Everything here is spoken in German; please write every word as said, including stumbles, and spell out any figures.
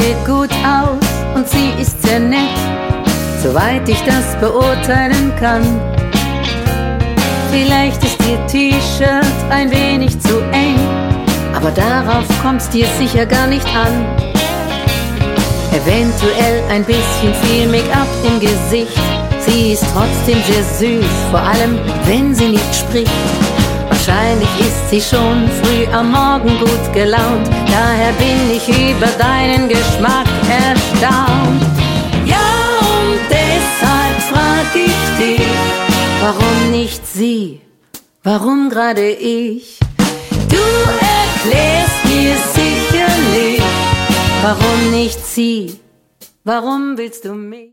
sieht gut aus und sie ist sehr nett, soweit ich das beurteilen kann. Vielleicht ist ihr T-Shirt ein wenig zu eng, aber darauf kommt's dir sicher gar nicht an. Eventuell ein bisschen viel Make-up im Gesicht, sie ist trotzdem sehr süß, vor allem wenn sie nicht spricht. Wahrscheinlich ist sie schon früh am Morgen gut gelaunt, daher bin ich über deinen Geschmack erstaunt. Ja, und deshalb frag ich dich, warum nicht sie, warum gerade ich? Du erklärst mir sicherlich, warum nicht sie, warum willst du mich?